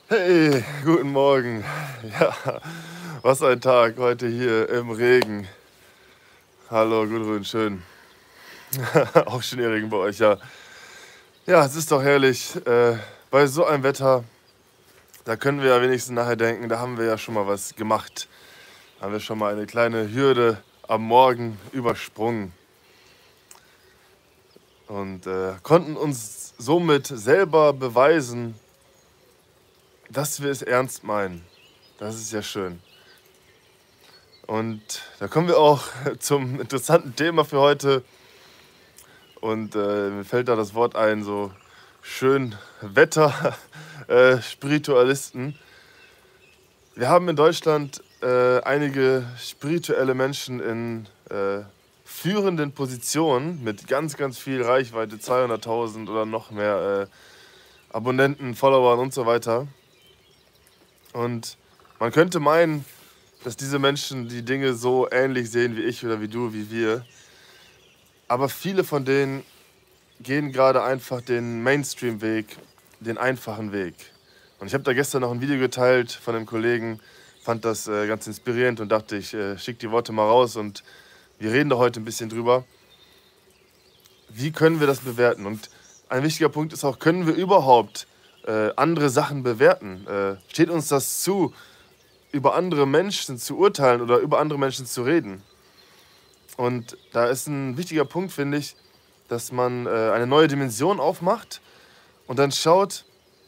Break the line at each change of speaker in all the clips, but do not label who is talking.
Hey, guten Morgen. Ja, was ein Tag heute hier im Regen. Hallo, Gudrun, schön. Auch schön ihr Regen bei euch, ja. Ja, es ist doch herrlich. Bei so einem Wetter, da können wir ja wenigstens nachher denken, da haben wir ja schon mal was gemacht. Haben wir schon mal eine kleine Hürde am Morgen übersprungen und konnten uns somit selber beweisen, dass wir es ernst meinen. Das ist ja schön. Und da kommen wir auch zum interessanten Thema für heute. Und mir fällt da das Wort ein, so schön Wetter, Spiritualisten. Wir haben in Deutschland einige spirituelle Menschen in führenden Positionen mit ganz, ganz viel Reichweite, 200.000 oder noch mehr Abonnenten, Followern und so weiter. Und man könnte meinen, dass diese Menschen die Dinge so ähnlich sehen wie ich oder wie du, wie wir. Aber viele von denen gehen gerade einfach den Mainstream-Weg, den einfachen Weg. Und ich habe da gestern noch ein Video geteilt von einem Kollegen, fand das ganz inspirierend und dachte, ich schicke die Worte mal raus und wir reden da heute ein bisschen drüber. Wie können wir das bewerten? Und ein wichtiger Punkt ist auch, können wir überhaupt andere Sachen bewerten? Steht uns das zu, über andere Menschen zu urteilen oder über andere Menschen zu reden? Und da ist ein wichtiger Punkt, finde ich, dass man eine neue Dimension aufmacht und dann schaut,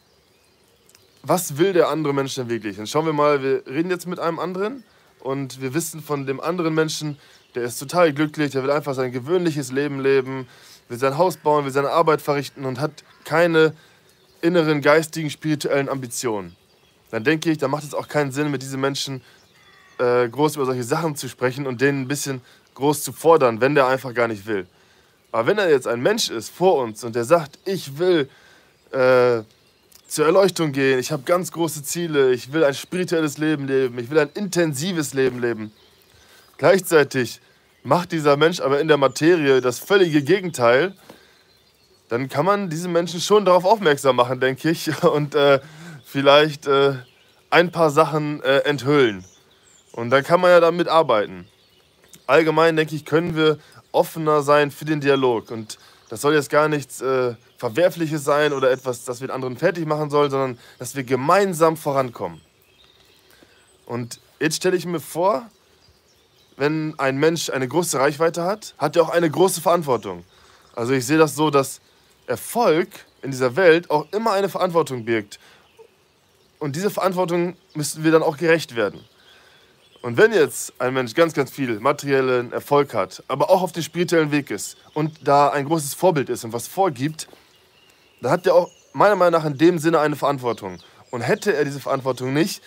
was will der andere Mensch denn wirklich? Dann schauen wir mal, wir reden jetzt mit einem anderen und wir wissen von dem anderen Menschen, der ist total glücklich, der will einfach sein gewöhnliches Leben leben, will sein Haus bauen, will seine Arbeit verrichten und hat keine inneren, geistigen, spirituellen Ambitionen. Dann denke ich, da macht es auch keinen Sinn, mit diesen Menschen groß über solche Sachen zu sprechen und denen ein bisschen groß zu fordern, wenn der einfach gar nicht will. Aber wenn er jetzt ein Mensch ist vor uns und der sagt, ich will zur Erleuchtung gehen, ich habe ganz große Ziele, ich will ein spirituelles Leben leben, ich will ein intensives Leben leben. Gleichzeitig macht dieser Mensch aber in der Materie das völlige Gegenteil, dann kann man diesen Menschen schon darauf aufmerksam machen, denke ich, und vielleicht ein paar Sachen enthüllen. Und dann kann man ja damit arbeiten. Allgemein, denke ich, können wir offener sein für den Dialog. Und das soll jetzt gar nichts Verwerfliches sein oder etwas, das wir den anderen fertig machen sollen, sondern dass wir gemeinsam vorankommen. Und jetzt stelle ich mir vor, wenn ein Mensch eine große Reichweite hat, hat er auch eine große Verantwortung. Also ich sehe das so, dass Erfolg in dieser Welt auch immer eine Verantwortung birgt. Und diese Verantwortung müssen wir dann auch gerecht werden. Und wenn jetzt ein Mensch ganz, ganz viel materiellen Erfolg hat, aber auch auf dem spirituellen Weg ist und da ein großes Vorbild ist und was vorgibt, dann hat er auch meiner Meinung nach in dem Sinne eine Verantwortung. Und hätte er diese Verantwortung nicht,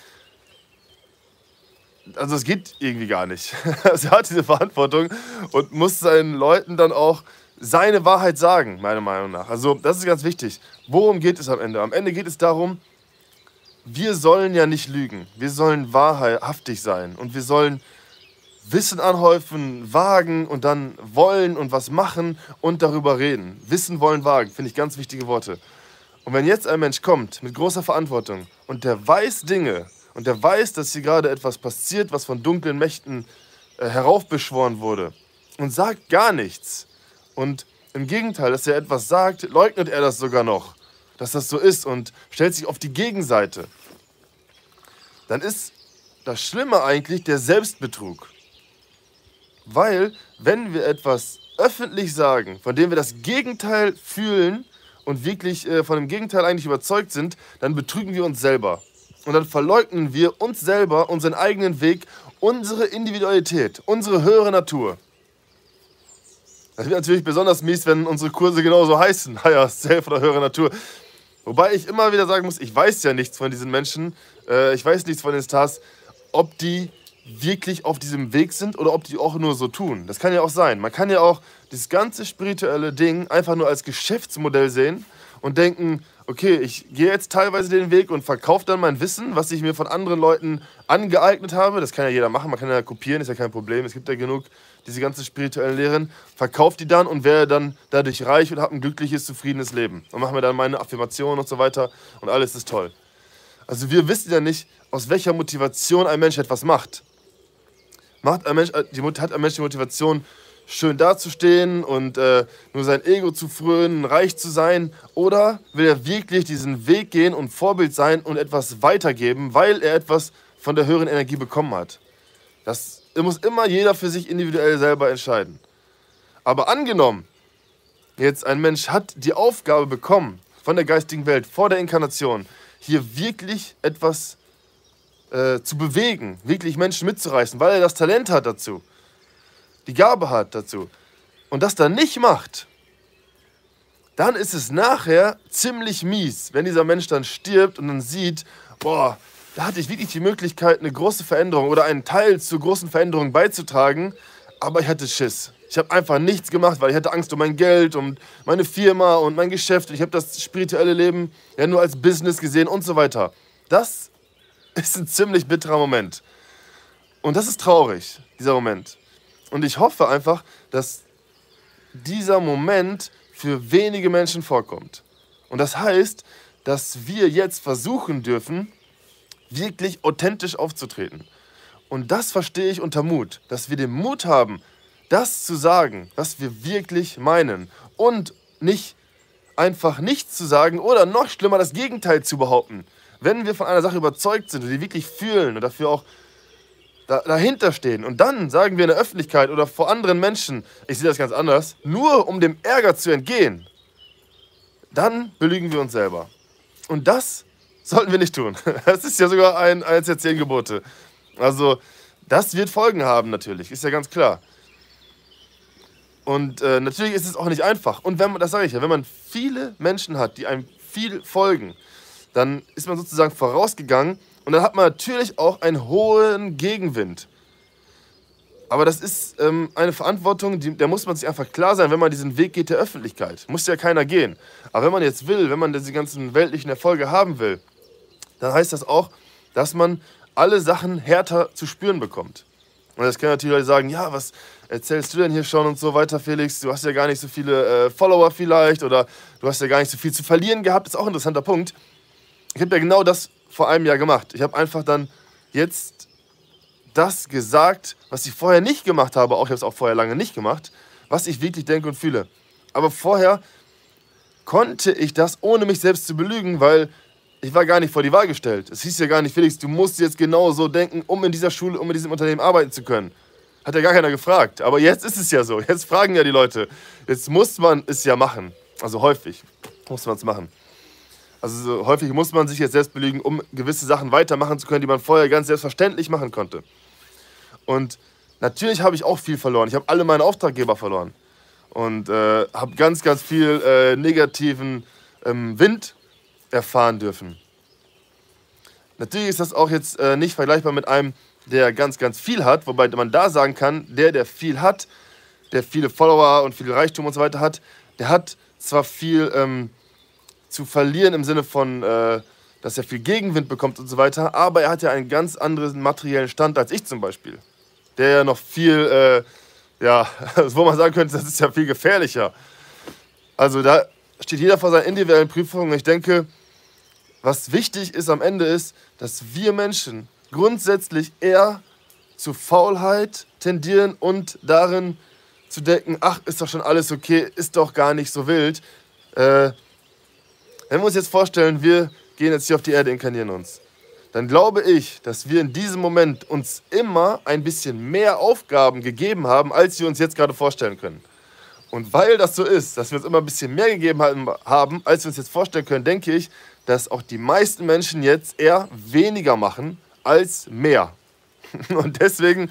also es geht irgendwie gar nicht. Also er hat diese Verantwortung und muss seinen Leuten dann auch seine Wahrheit sagen, meiner Meinung nach. Also das ist ganz wichtig. Worum geht es am Ende? Am Ende geht es darum, wir sollen ja nicht lügen. Wir sollen wahrhaftig sein. Und wir sollen Wissen anhäufen, wagen und dann wollen und was machen und darüber reden. Wissen, wollen, wagen, finde ich ganz wichtige Worte. Und wenn jetzt ein Mensch kommt mit großer Verantwortung und der weiß Dinge und der weiß, dass hier gerade etwas passiert, was von dunklen Mächten heraufbeschworen wurde und sagt gar nichts und im Gegenteil, dass er etwas sagt, leugnet er das sogar noch, dass das so ist und stellt sich auf die Gegenseite, dann ist das Schlimme eigentlich der Selbstbetrug. Weil, wenn wir etwas öffentlich sagen, von dem wir das Gegenteil fühlen und wirklich von dem Gegenteil eigentlich überzeugt sind, dann betrügen wir uns selber. Und dann verleugnen wir uns selber, unseren eigenen Weg, unsere Individualität, unsere höhere Natur. Das wird natürlich besonders mies, wenn unsere Kurse genauso heißen. Naja, Self oder höhere Natur. Wobei ich immer wieder sagen muss, ich weiß ja nichts von diesen Menschen, ich weiß nichts von den Stars, ob die wirklich auf diesem Weg sind oder ob die auch nur so tun. Das kann ja auch sein. Man kann ja auch dieses ganze spirituelle Ding einfach nur als Geschäftsmodell sehen und denken, okay, ich gehe jetzt teilweise den Weg und verkaufe dann mein Wissen, was ich mir von anderen Leuten angeeignet habe. Das kann ja jeder machen, man kann ja kopieren, ist ja kein Problem. Es gibt ja genug diese ganzen spirituellen Lehren. Verkauft die dann und werde dann dadurch reich und habe ein glückliches, zufriedenes Leben. Und mache mir dann meine Affirmationen und so weiter und alles ist toll. Also wir wissen ja nicht, aus welcher Motivation ein Mensch etwas macht. Hat ein Mensch die Motivation, schön dazustehen und nur sein Ego zu frönen, reich zu sein? Oder will er wirklich diesen Weg gehen und Vorbild sein und etwas weitergeben, weil er etwas von der höheren Energie bekommen hat? Das muss immer jeder für sich individuell selber entscheiden. Aber angenommen, jetzt ein Mensch hat die Aufgabe bekommen von der geistigen Welt, vor der Inkarnation, hier wirklich etwas zu bewegen, wirklich Menschen mitzureißen, weil er das Talent hat dazu, die Gabe hat dazu, und das dann nicht macht, dann ist es nachher ziemlich mies, wenn dieser Mensch dann stirbt und dann sieht, boah, da hatte ich wirklich die Möglichkeit, eine große Veränderung oder einen Teil zur großen Veränderung beizutragen, aber ich hatte Schiss. Ich habe einfach nichts gemacht, weil ich hatte Angst um mein Geld, um meine Firma und mein Geschäft. Ich habe das spirituelle Leben ja nur als Business gesehen und so weiter. Das ist ein ziemlich bitterer Moment. Und das ist traurig, dieser Moment. Und ich hoffe einfach, dass dieser Moment für wenige Menschen vorkommt. Und das heißt, dass wir jetzt versuchen dürfen, wirklich authentisch aufzutreten. Und das verstehe ich unter Mut, dass wir den Mut haben, das zu sagen, was wir wirklich meinen. Und nicht einfach nichts zu sagen oder noch schlimmer, das Gegenteil zu behaupten. Wenn wir von einer Sache überzeugt sind und die wirklich fühlen und dafür auch dahinter stehen und dann sagen wir in der Öffentlichkeit oder vor anderen Menschen, ich sehe das ganz anders, nur um dem Ärger zu entgehen, dann belügen wir uns selber. Und das sollten wir nicht tun. Das ist ja sogar eines der 10 Gebote. Also das wird Folgen haben natürlich, ist ja ganz klar. Und natürlich ist es auch nicht einfach. Und das sage ich ja, wenn man viele Menschen hat, die einem viel folgen, dann ist man sozusagen vorausgegangen und dann hat man natürlich auch einen hohen Gegenwind. Aber das ist eine Verantwortung, der muss man sich einfach klar sein, wenn man diesen Weg geht der Öffentlichkeit. Muss ja keiner gehen. Aber wenn man jetzt will, wenn man diese ganzen weltlichen Erfolge haben will, dann heißt das auch, dass man alle Sachen härter zu spüren bekommt. Und das können natürlich Leute sagen, ja, was erzählst du denn hier schon und so weiter, Felix? Du hast ja gar nicht so viele Follower vielleicht oder du hast ja gar nicht so viel zu verlieren gehabt. Das ist auch ein interessanter Punkt. Ich habe ja genau das vor einem Jahr gemacht. Ich habe einfach dann jetzt das gesagt, was ich vorher nicht gemacht habe. Ich habe es auch vorher lange nicht gemacht, was ich wirklich denke und fühle. Aber vorher konnte ich das, ohne mich selbst zu belügen, weil ich war gar nicht vor die Wahl gestellt. Es hieß ja gar nicht, Felix, du musst jetzt genau so denken, um in dieser Schule, um in diesem Unternehmen arbeiten zu können. Hat ja gar keiner gefragt. Aber jetzt ist es ja so. Jetzt fragen ja die Leute. Jetzt muss man es ja machen. Also häufig muss man es machen. Also häufig muss man sich jetzt selbst belügen, um gewisse Sachen weitermachen zu können, die man vorher ganz selbstverständlich machen konnte. Und natürlich habe ich auch viel verloren. Ich habe alle meine Auftraggeber verloren. Und habe ganz, ganz viel negativen Wind erfahren dürfen. Natürlich ist das auch jetzt nicht vergleichbar mit einem, der ganz, ganz viel hat, wobei man da sagen kann, der viel hat, der viele Follower und viel Reichtum und so weiter hat, der hat zwar viel zu verlieren im Sinne von, dass er viel Gegenwind bekommt und so weiter, aber er hat ja einen ganz anderen materiellen Stand als ich zum Beispiel, der ja noch viel, wo man sagen könnte, das ist ja viel gefährlicher. Also da steht jeder vor seiner individuellen Prüfung und ich denke, was wichtig ist am Ende ist, dass wir Menschen grundsätzlich eher zu Faulheit tendieren und darin zu denken, ach, ist doch schon alles okay, ist doch gar nicht so wild. Wenn wir uns jetzt vorstellen, wir gehen jetzt hier auf die Erde, inkarnieren uns, dann glaube ich, dass wir in diesem Moment uns immer ein bisschen mehr Aufgaben gegeben haben, als wir uns jetzt gerade vorstellen können. Und weil das so ist, dass wir uns immer ein bisschen mehr gegeben haben, als wir uns jetzt vorstellen können, denke ich, dass auch die meisten Menschen jetzt eher weniger machen als mehr. Und deswegen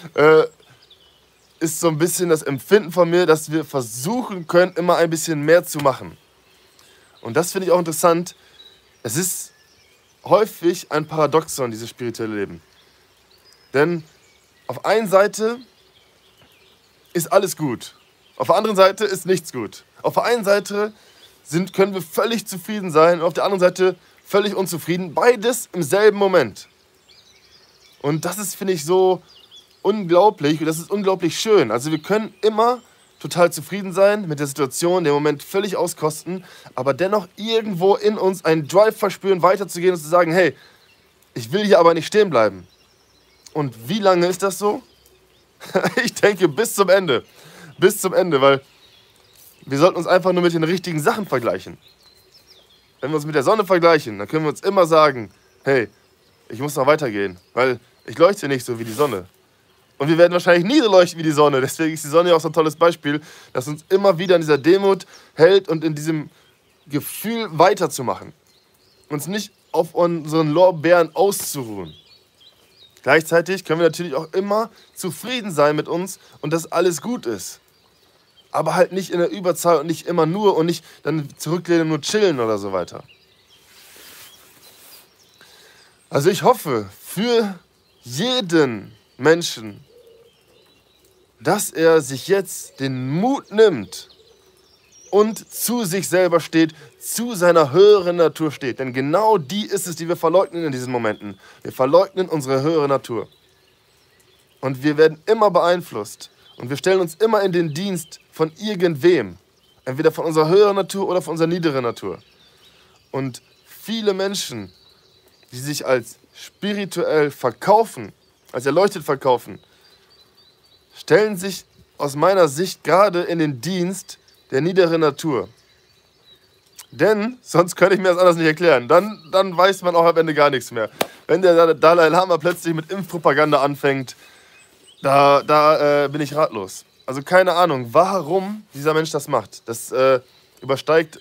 ist so ein bisschen das Empfinden von mir, dass wir versuchen können, immer ein bisschen mehr zu machen. Und das finde ich auch interessant. Es ist häufig ein Paradoxon, dieses spirituelle Leben. Denn auf einer Seite ist alles gut. Auf der anderen Seite ist nichts gut. Auf der einen Seite können wir völlig zufrieden sein und auf der anderen Seite völlig unzufrieden. Beides im selben Moment. Und das ist, finde ich, so unglaublich und das ist unglaublich schön. Also wir können immer total zufrieden sein mit der Situation, den Moment völlig auskosten, aber dennoch irgendwo in uns einen Drive verspüren, weiterzugehen und zu sagen, hey, ich will hier aber nicht stehen bleiben. Und wie lange ist das so? Ich denke, bis zum Ende. Bis zum Ende, weil wir sollten uns einfach nur mit den richtigen Sachen vergleichen. Wenn wir uns mit der Sonne vergleichen, dann können wir uns immer sagen, hey, ich muss noch weitergehen, weil ich leuchte nicht so wie die Sonne. Und wir werden wahrscheinlich nie so leuchten wie die Sonne. Deswegen ist die Sonne ja auch so ein tolles Beispiel, das uns immer wieder in dieser Demut hält und in diesem Gefühl weiterzumachen. Uns nicht auf unseren Lorbeeren auszuruhen. Gleichzeitig können wir natürlich auch immer zufrieden sein mit uns und dass alles gut ist. Aber halt nicht in der Überzahl und nicht immer nur und nicht dann zurücklehnen und nur chillen oder so weiter. Also ich hoffe für jeden Menschen, dass er sich jetzt den Mut nimmt und zu sich selber steht, zu seiner höheren Natur steht. Denn genau die ist es, die wir verleugnen in diesen Momenten. Wir verleugnen unsere höhere Natur. Und wir werden immer beeinflusst. Und wir stellen uns immer in den Dienst von irgendwem. Entweder von unserer höheren Natur oder von unserer niederen Natur. Und viele Menschen, die sich als spirituell verkaufen, als erleuchtet verkaufen, stellen sich aus meiner Sicht gerade in den Dienst der niederen Natur. Denn, sonst könnte ich mir das anders nicht erklären, dann weiß man auch am Ende gar nichts mehr. Wenn der Dalai Lama plötzlich mit Impfpropaganda anfängt, da bin ich ratlos. Also keine Ahnung, warum dieser Mensch das macht. Das übersteigt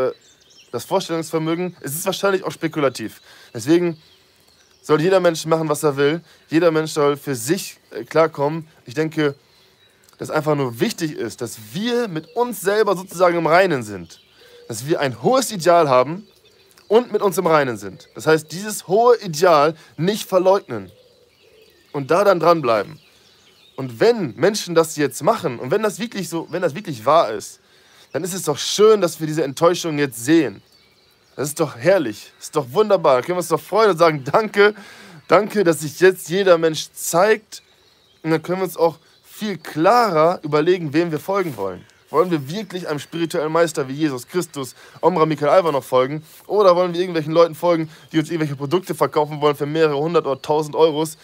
das Vorstellungsvermögen. Es ist wahrscheinlich auch spekulativ. Deswegen soll jeder Mensch machen, was er will. Jeder Mensch soll für sich klarkommen. Ich denke, dass einfach nur wichtig ist, dass wir mit uns selber sozusagen im Reinen sind. Dass wir ein hohes Ideal haben und mit uns im Reinen sind. Das heißt, dieses hohe Ideal nicht verleugnen und da dann dranbleiben. Und wenn Menschen das jetzt machen und wenn das wirklich wahr ist, dann ist es doch schön, dass wir diese Enttäuschung jetzt sehen. Das ist doch herrlich, das ist doch wunderbar. Da können wir uns doch freuen und sagen, danke, danke, dass sich jetzt jeder Mensch zeigt. Und dann können wir uns auch viel klarer überlegen, wem wir folgen wollen. Wollen wir wirklich einem spirituellen Meister wie Jesus Christus, Omra Michael Aiwanger folgen? Oder wollen wir irgendwelchen Leuten folgen, die uns irgendwelche Produkte verkaufen wollen für mehrere hundert oder tausend Euros,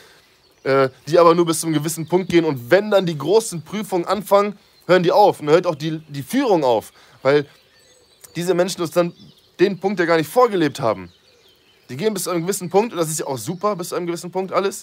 die aber nur bis zu einem gewissen Punkt gehen? Und wenn dann die großen Prüfungen anfangen, hören die auf. Und dann hört auch die Führung auf. Weil diese Menschen uns dann den Punkt ja gar nicht vorgelebt haben. Die gehen bis zu einem gewissen Punkt, und das ist ja auch super, bis zu einem gewissen Punkt alles.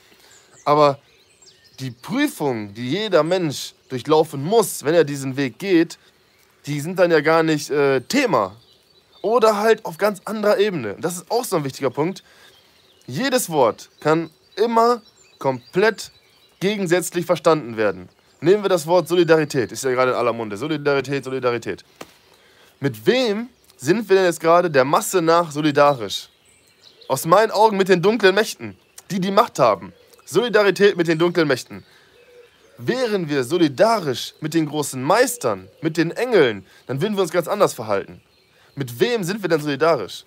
Aber die Prüfungen, die jeder Mensch durchlaufen muss, wenn er diesen Weg geht, die sind dann ja gar nicht Thema. Oder halt auf ganz anderer Ebene. Das ist auch so ein wichtiger Punkt. Jedes Wort kann immer komplett gegensätzlich verstanden werden. Nehmen wir das Wort Solidarität, ist ja gerade in aller Munde. Solidarität, Solidarität. Mit wem sind wir denn jetzt gerade der Masse nach solidarisch? Aus meinen Augen mit den dunklen Mächten, die Macht haben. Solidarität mit den dunklen Mächten. Wären wir solidarisch mit den großen Meistern, mit den Engeln, dann würden wir uns ganz anders verhalten. Mit wem sind wir denn solidarisch?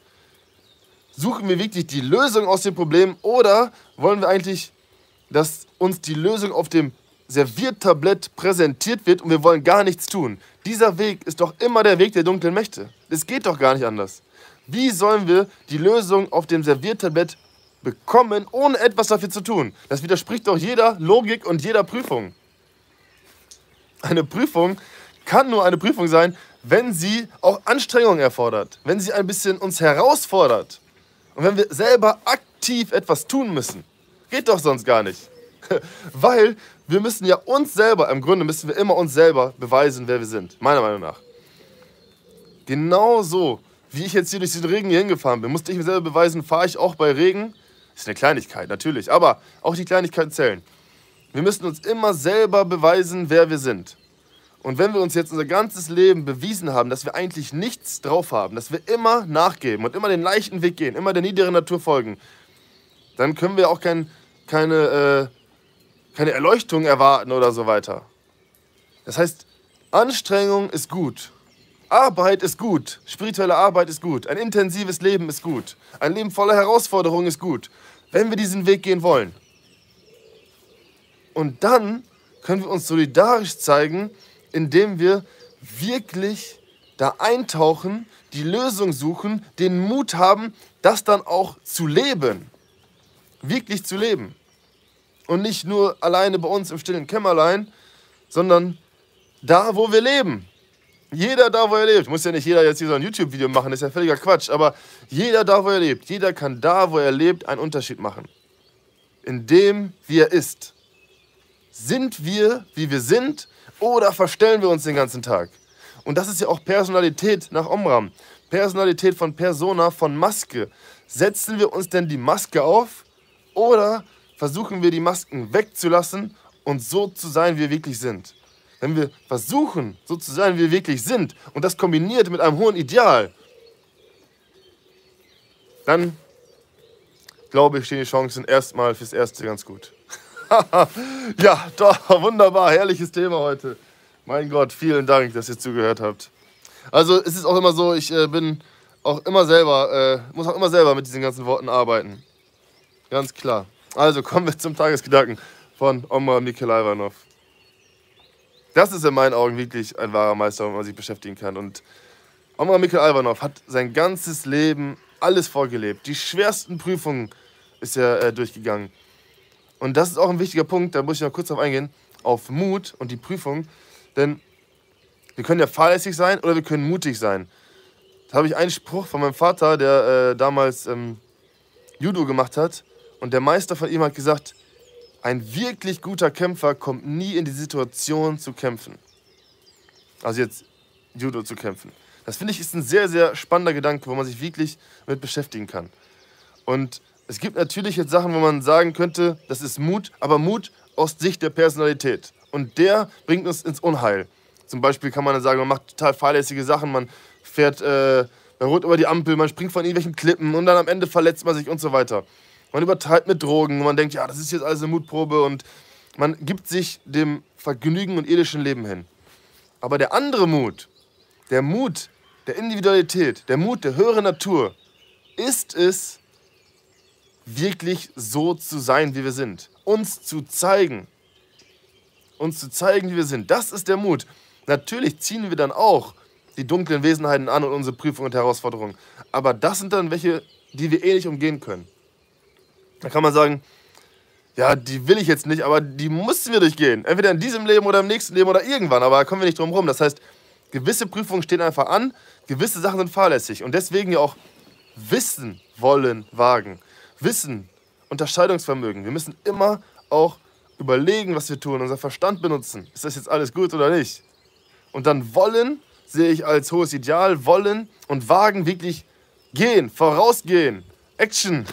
Suchen wir wirklich die Lösung aus dem Problem oder wollen wir eigentlich, dass uns die Lösung auf dem Serviertablett präsentiert wird und wir wollen gar nichts tun? Dieser Weg ist doch immer der Weg der dunklen Mächte. Es geht doch gar nicht anders. Wie sollen wir die Lösung auf dem Serviertablett bekommen, ohne etwas dafür zu tun? Das widerspricht doch jeder Logik und jeder Prüfung. Eine Prüfung kann nur eine Prüfung sein, wenn sie auch Anstrengung erfordert, wenn sie ein bisschen uns herausfordert und wenn wir selber aktiv etwas tun müssen. Geht doch sonst gar nicht. Weil wir müssen ja uns selber, im Grunde müssen wir immer uns selber beweisen, wer wir sind, meiner Meinung nach. Genauso wie ich jetzt hier durch den Regen hier hingefahren bin, musste ich mir selber beweisen, fahre ich auch bei Regen. Das ist eine Kleinigkeit, natürlich, aber auch die Kleinigkeiten zählen. Wir müssen uns immer selber beweisen, wer wir sind. Und wenn wir uns jetzt unser ganzes Leben bewiesen haben, dass wir eigentlich nichts drauf haben, dass wir immer nachgeben und immer den leichten Weg gehen, immer der niederen Natur folgen, dann können wir auch keine Erleuchtung erwarten oder so weiter. Das heißt, Anstrengung ist gut. Arbeit ist gut. Spirituelle Arbeit ist gut. Ein intensives Leben ist gut. Ein Leben voller Herausforderungen ist gut, wenn wir diesen Weg gehen wollen. Und dann können wir uns solidarisch zeigen indem wir wirklich da eintauchen, die Lösung suchen, den Mut haben, das dann auch zu leben. Wirklich zu leben. Und nicht nur alleine bei uns im stillen Kämmerlein, sondern da, wo wir leben. Jeder da, wo er lebt. Muss ja nicht jeder jetzt hier so ein YouTube-Video machen, das ist ja völliger Quatsch. Aber jeder da, wo er lebt. Jeder kann da, wo er lebt, einen Unterschied machen. In dem, wie er ist. Sind wir, wie wir sind, oder verstellen wir uns den ganzen Tag? Und das ist ja auch Personalität nach Omram. Personalität von Persona, von Maske. Setzen wir uns denn die Maske auf oder versuchen wir die Masken wegzulassen und so zu sein, wie wir wirklich sind? Wenn wir versuchen, so zu sein, wie wir wirklich sind und das kombiniert mit einem hohen Ideal, dann glaube ich, stehen die Chancen erstmal fürs Erste ganz gut. Ja, doch, wunderbar, herrliches Thema heute. Mein Gott, vielen Dank, dass ihr zugehört habt. Also es ist auch immer so, ich bin auch immer selber, muss auch immer selber mit diesen ganzen Worten arbeiten. Ganz klar. Also kommen wir zum Tagesgedanken von Omram Mikhail Ivanov. Das ist in meinen Augen wirklich ein wahrer Meister, womit man sich beschäftigen kann. Und Omram Mikhail Ivanov hat sein ganzes Leben alles vorgelebt. Die schwersten Prüfungen ist er durchgegangen. Und das ist auch ein wichtiger Punkt, da muss ich noch kurz drauf eingehen, auf Mut und die Prüfung. Denn wir können ja fahrlässig sein oder wir können mutig sein. Da habe ich einen Spruch von meinem Vater, der damals Judo gemacht hat. Und der Meister von ihm hat gesagt, ein wirklich guter Kämpfer kommt nie in die Situation zu kämpfen. Also jetzt Judo zu kämpfen. Das finde ich ist ein sehr, sehr spannender Gedanke, wo man sich wirklich mit beschäftigen kann. Und es gibt natürlich jetzt Sachen, wo man sagen könnte, das ist Mut, aber Mut aus Sicht der Personalität. Und der bringt uns ins Unheil. Zum Beispiel kann man dann sagen, man macht total fahrlässige Sachen, man fährt man rollt über die Ampel, man springt von irgendwelchen Klippen und dann am Ende verletzt man sich und so weiter. Man übertreibt mit Drogen und man denkt, ja, das ist jetzt alles eine Mutprobe und man gibt sich dem Vergnügen und irdischen Leben hin. Aber der andere Mut der Individualität, der Mut der höheren Natur, ist es, wirklich so zu sein, wie wir sind. Uns zu zeigen, wie wir sind. Das ist der Mut. Natürlich ziehen wir dann auch die dunklen Wesenheiten an und unsere Prüfungen und Herausforderungen. Aber das sind dann welche, die wir eh nicht umgehen können. Da kann man sagen, ja, die will ich jetzt nicht, aber die müssen wir durchgehen. Entweder in diesem Leben oder im nächsten Leben oder irgendwann, aber da kommen wir nicht drum rum. Das heißt, gewisse Prüfungen stehen einfach an, gewisse Sachen sind fahrlässig. Und deswegen ja auch Wissen wollen wagen. Wissen, Unterscheidungsvermögen. Wir müssen immer auch überlegen, was wir tun, unser Verstand benutzen. Ist das jetzt alles gut oder nicht? Und dann wollen, sehe ich als hohes Ideal, wollen und wagen wirklich gehen, vorausgehen, Action.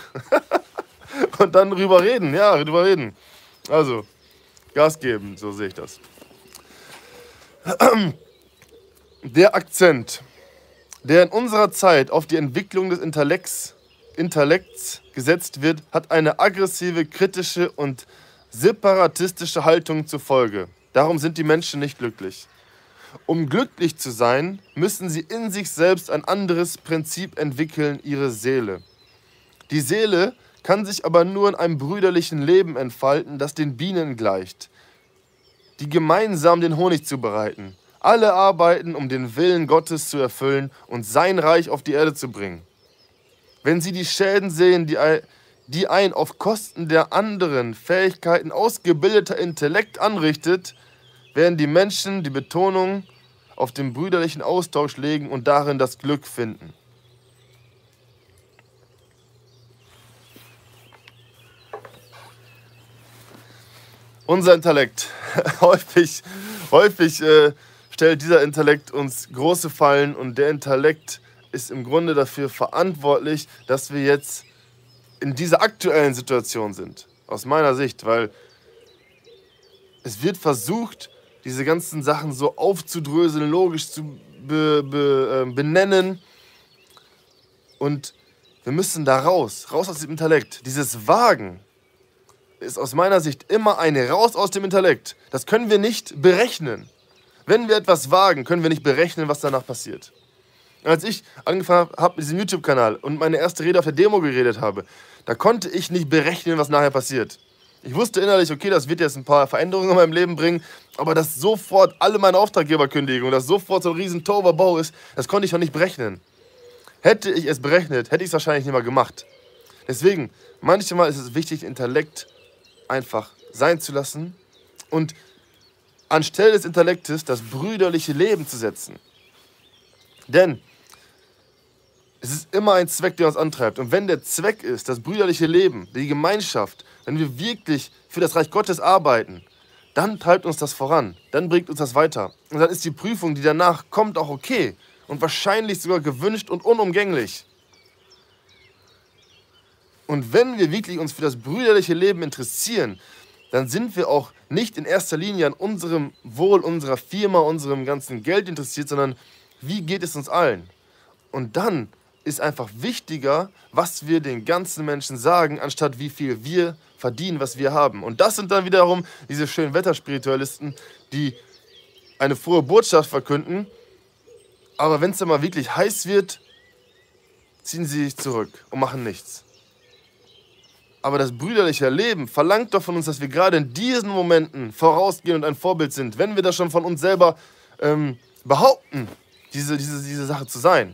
Und dann drüber reden, ja, drüber reden. Also, Gas geben, so sehe ich das. Der Akzent, der in unserer Zeit auf die Entwicklung des Intellekts gesetzt wird, hat eine aggressive, kritische und separatistische Haltung zur Folge. Darum sind die Menschen nicht glücklich. Um glücklich zu sein, müssen sie in sich selbst ein anderes Prinzip entwickeln, ihre Seele. Die Seele kann sich aber nur in einem brüderlichen Leben entfalten, das den Bienen gleicht, die gemeinsam den Honig zubereiten. Alle arbeiten, um den Willen Gottes zu erfüllen und sein Reich auf die Erde zu bringen. Wenn sie die Schäden sehen, die ein auf Kosten der anderen Fähigkeiten ausgebildeter Intellekt anrichtet, werden die Menschen die Betonung auf den brüderlichen Austausch legen und darin das Glück finden. Unser Intellekt. häufig stellt dieser Intellekt uns große Fallen und der Intellekt ist im Grunde dafür verantwortlich, dass wir jetzt in dieser aktuellen Situation sind. Aus meiner Sicht, weil es wird versucht, diese ganzen Sachen so aufzudröseln, logisch zu benennen. Und wir müssen da raus aus dem Intellekt. Dieses Wagen ist aus meiner Sicht immer eine raus aus dem Intellekt. Das können wir nicht berechnen. Wenn wir etwas wagen, können wir nicht berechnen, was danach passiert. Als ich angefangen habe mit diesem YouTube-Kanal und meine erste Rede auf der Demo geredet habe, da konnte ich nicht berechnen, was nachher passiert. Ich wusste innerlich, okay, das wird jetzt ein paar Veränderungen in meinem Leben bringen, aber dass sofort alle meine Auftraggeber kündigen und dass sofort so ein riesen Tohuwabohu ist, das konnte ich noch nicht berechnen. Hätte ich es berechnet, hätte ich es wahrscheinlich nicht mal gemacht. Deswegen, manchmal ist es wichtig, Intellekt einfach sein zu lassen und anstelle des Intellektes das brüderliche Leben zu setzen. Denn es ist immer ein Zweck, der uns antreibt. Und wenn der Zweck ist, das brüderliche Leben, die Gemeinschaft, wenn wir wirklich für das Reich Gottes arbeiten, dann treibt uns das voran, dann bringt uns das weiter. Und dann ist die Prüfung, die danach kommt, auch okay und wahrscheinlich sogar gewünscht und unumgänglich. Und wenn wir wirklich uns für das brüderliche Leben interessieren, dann sind wir auch nicht in erster Linie an unserem Wohl, unserer Firma, unserem ganzen Geld interessiert, sondern wie geht es uns allen? Und dann ist einfach wichtiger, was wir den ganzen Menschen sagen, anstatt wie viel wir verdienen, was wir haben. Und das sind dann wiederum diese schönen Wetterspiritualisten, die eine frohe Botschaft verkünden, aber wenn es dann mal wirklich heiß wird, ziehen sie sich zurück und machen nichts. Aber das brüderliche Leben verlangt doch von uns, dass wir gerade in diesen Momenten vorausgehen und ein Vorbild sind, wenn wir das schon von uns selber behaupten, diese Sache zu sein.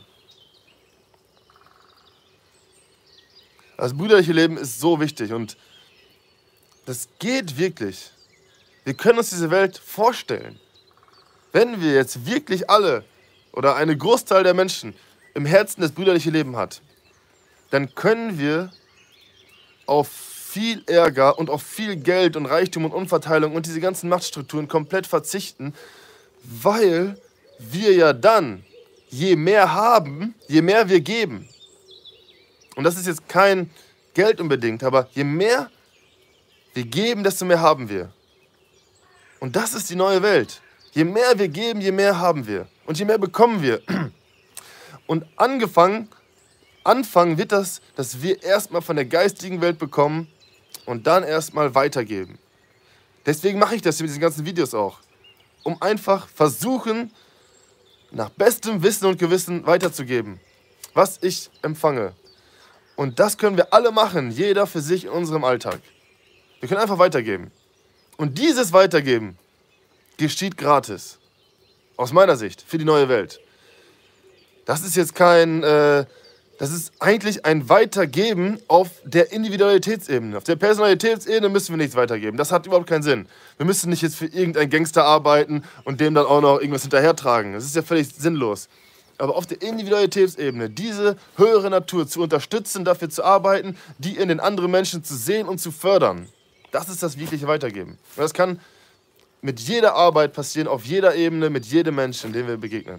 Das brüderliche Leben ist so wichtig und das geht wirklich. Wir können uns diese Welt vorstellen. Wenn wir jetzt wirklich alle oder eine Großteil der Menschen im Herzen das brüderliche Leben hat, dann können wir auf viel Ärger und auf viel Geld und Reichtum und Umverteilung und diese ganzen Machtstrukturen komplett verzichten, weil wir ja dann, je mehr haben, je mehr wir geben. Und das ist jetzt kein Geld unbedingt, aber je mehr wir geben, desto mehr haben wir. Und das ist die neue Welt. Je mehr wir geben, je mehr haben wir. Und je mehr bekommen wir. Und anfangen wird das, dass wir erstmal von der geistigen Welt bekommen und dann erstmal weitergeben. Deswegen mache ich das hier mit diesen ganzen Videos auch. Um einfach versuchen, nach bestem Wissen und Gewissen weiterzugeben, was ich empfange. Und das können wir alle machen, jeder für sich in unserem Alltag. Wir können einfach weitergeben. Und dieses Weitergeben geschieht gratis. Aus meiner Sicht, für die neue Welt. Das ist jetzt das ist eigentlich ein Weitergeben auf der Individualitätsebene. Auf der Personalitätsebene müssen wir nichts weitergeben. Das hat überhaupt keinen Sinn. Wir müssen nicht jetzt für irgendeinen Gangster arbeiten und dem dann auch noch irgendwas hinterhertragen. Das ist ja völlig sinnlos. Aber auf der Individualitätsebene, diese höhere Natur zu unterstützen, dafür zu arbeiten, die in den anderen Menschen zu sehen und zu fördern, das ist das wirkliche Weitergeben. Und das kann mit jeder Arbeit passieren, auf jeder Ebene, mit jedem Menschen, dem wir begegnen.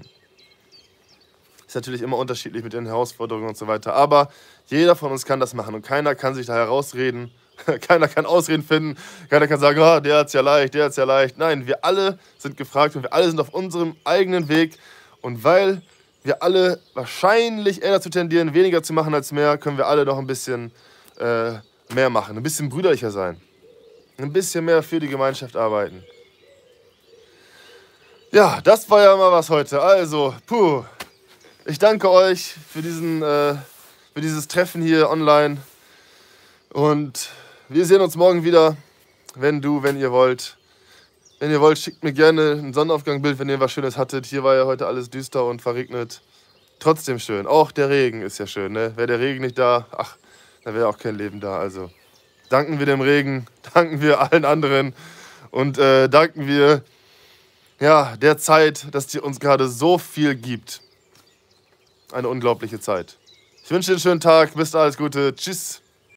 Ist natürlich immer unterschiedlich mit den Herausforderungen und so weiter. Aber jeder von uns kann das machen und keiner kann sich da herausreden. Keiner kann Ausreden finden. Keiner kann sagen, oh, der hat's ja leicht, der hat's ja leicht. Nein, wir alle sind gefragt und wir alle sind auf unserem eigenen Weg. Und weil wir alle wahrscheinlich eher dazu tendieren, weniger zu machen als mehr, können wir alle noch ein bisschen mehr machen, ein bisschen brüderlicher sein, ein bisschen mehr für die Gemeinschaft arbeiten. Ja, das war ja mal was heute. Also, ich danke euch für dieses Treffen hier online und wir sehen uns morgen wieder, wenn ihr wollt. Wenn ihr wollt, schickt mir gerne ein Sonnenaufgangbild, wenn ihr was Schönes hattet. Hier war ja heute alles düster und verregnet. Trotzdem schön. Auch der Regen ist ja schön, ne? Wäre der Regen nicht da, dann wäre auch kein Leben da. Also danken wir dem Regen, danken wir allen anderen und danken wir der Zeit, dass die uns gerade so viel gibt. Eine unglaubliche Zeit. Ich wünsche dir einen schönen Tag. Bis dann, alles Gute. Tschüss.